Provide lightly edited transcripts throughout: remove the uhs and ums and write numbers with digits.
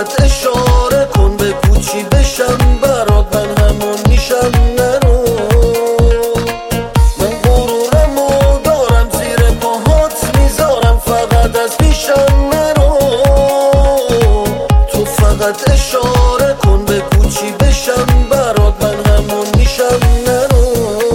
فقط اشاره کن به کوچی بشم برات، من همون میشم نرو. من غرورمو دارم زیر پاهات میذارم، فقط از پیشم نرو. تو فقط اشاره کن به کوچی بشم برات، من همون میشم نرو.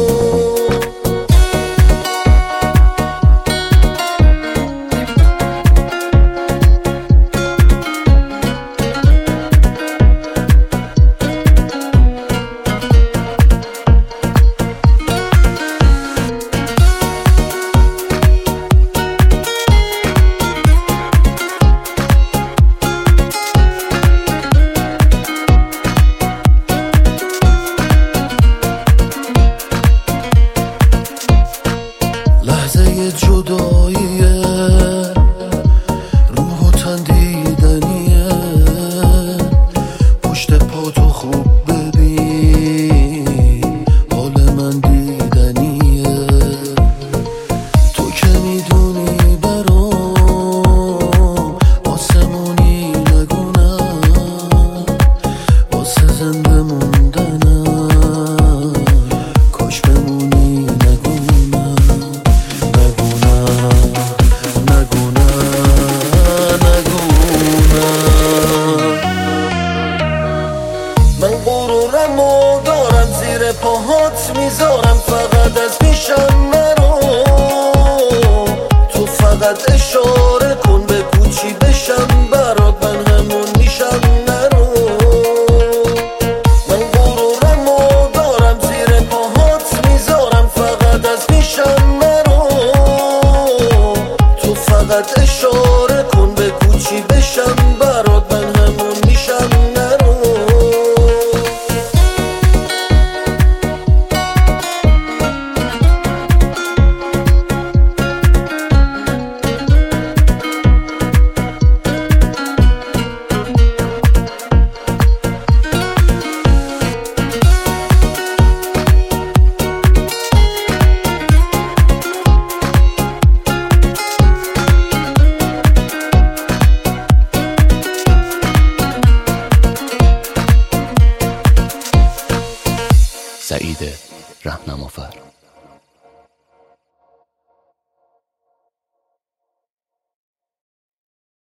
لحظه جداییه، روح و تن دیدنیه. پشت پاتو خوب ببین، حال من دیدنیه. تو که میدونی برام آسمونی نگونم، واسه زنده موندنم کاش بمونی نگونم. من غرورمو دارم زیر پاهات میذارم، فقط از پیشم نرو. تو فقط اشاره کن به کوچی بشم برات، من همون میشم نرو. من غرورمو دارم زیر پاهات میذارم، فقط از پیشم نرو. تو فقط اشاره کن به کوچی بشم برات، من همون میشم نرو. سعید رهنمافر.